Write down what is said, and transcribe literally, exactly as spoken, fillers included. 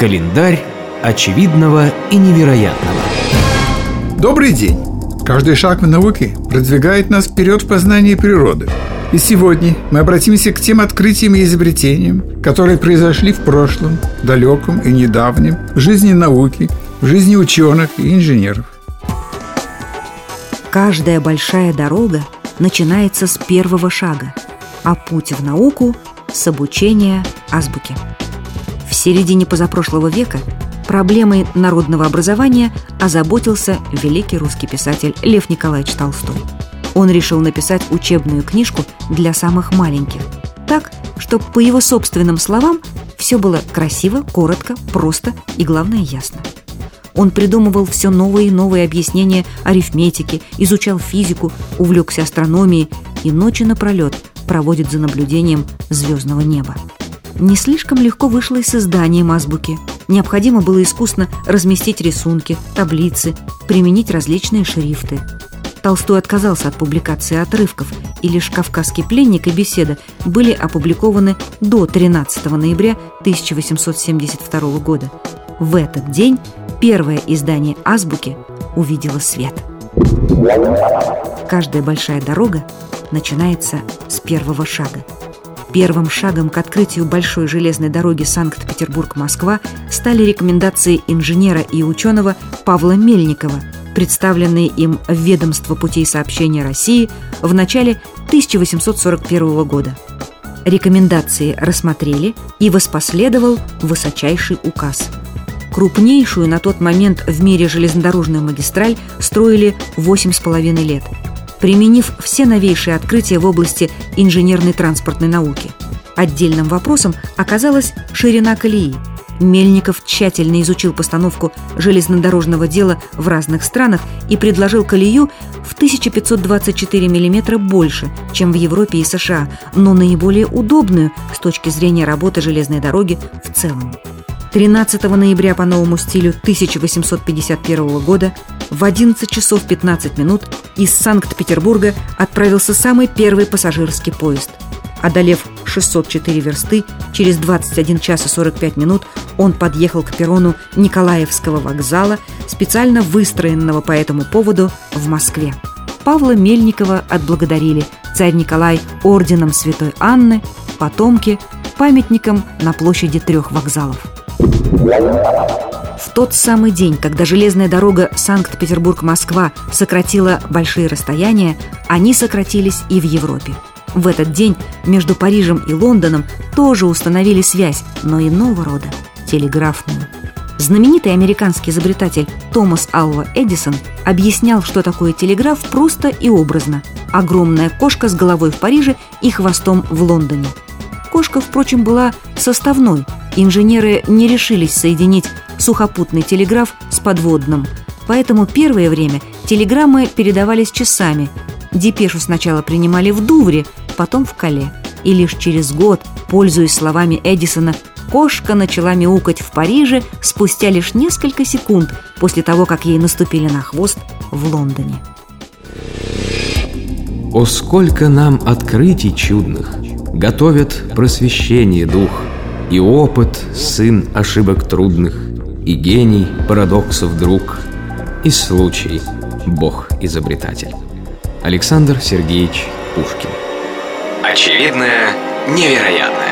Календарь очевидного и невероятного. Добрый день! Каждый шаг в науке продвигает нас вперед в познании природы. И сегодня мы обратимся к тем открытиям и изобретениям, которые произошли в прошлом, далеком и недавнем, в жизни науки, в жизни ученых и инженеров. Каждая большая дорога начинается с первого шага, а путь в науку – с обучения азбуки. В середине позапрошлого века проблемой народного образования озаботился великий русский писатель Лев Николаевич Толстой. Он решил написать учебную книжку для самых маленьких, так, чтобы, по его собственным словам, все было красиво, коротко, просто и, главное, ясно. Он придумывал все новые и новые объяснения арифметики, изучал физику, увлекся астрономией и ночи напролет проводит за наблюдением звездного неба. Не слишком легко вышло и с изданием азбуки. Необходимо было искусно разместить рисунки, таблицы, применить различные шрифты. Толстой отказался от публикации отрывков, и лишь «Кавказский пленник» и «Беседа» были опубликованы до тринадцатого ноября тысяча восемьсот семьдесят второго года. В этот день первое издание азбуки увидело свет. Каждая большая дорога начинается с первого шага. Первым шагом к открытию большой железной дороги Санкт-Петербург-Москва стали рекомендации инженера и ученого Павла Мельникова, представленные им в Ведомство путей сообщения России в начале тысяча восемьсот сорок первого года. Рекомендации рассмотрели, и воспоследовал высочайший указ. Крупнейшую на тот момент в мире железнодорожную магистраль строили восемь с половиной лет, применив все новейшие открытия в области инженерной транспортной науки. Отдельным вопросом оказалась ширина колеи. Мельников тщательно изучил постановку железнодорожного дела в разных странах и предложил колею в тысяча пятьсот двадцать четыре миллиметра больше, чем в Европе и США, но наиболее удобную с точки зрения работы железной дороги в целом. тринадцатого ноября по новому стилю тысяча восемьсот пятьдесят первого года в одиннадцать часов пятнадцать минут из Санкт-Петербурга отправился самый первый пассажирский поезд. Одолев шестьсот четыре версты, через двадцать один час и сорок пять минут он подъехал к перрону Николаевского вокзала, специально выстроенного по этому поводу в Москве. Павла Мельникова отблагодарили царь Николай орденом Святой Анны, потомки памятником на площади трех вокзалов. В тот самый день, когда железная дорога Санкт-Петербург-Москва сократила большие расстояния, они сократились и в Европе. В этот день между Парижем и Лондоном тоже установили связь, но иного рода – телеграфную. Знаменитый американский изобретатель Томас Алва Эдисон объяснял, что такое телеграф, просто и образно. Огромная кошка с головой в Париже и хвостом в Лондоне. Кошка, впрочем, была составной. Инженеры не решились соединить сухопутный телеграф с подводным. Поэтому первое время телеграммы передавались часами. Депешу сначала принимали в Дувре, потом в Кале. И лишь через год, пользуясь словами Эдисона, кошка начала мяукать в Париже спустя лишь несколько секунд после того, как ей наступили на хвост в Лондоне. О, сколько нам открытий чудных готовят просвещение дух, и опыт сын ошибок трудных, и гений парадоксов друг, и случай Бог-изобретатель. Александр Сергеевич Пушкин. Очевидное невероятное.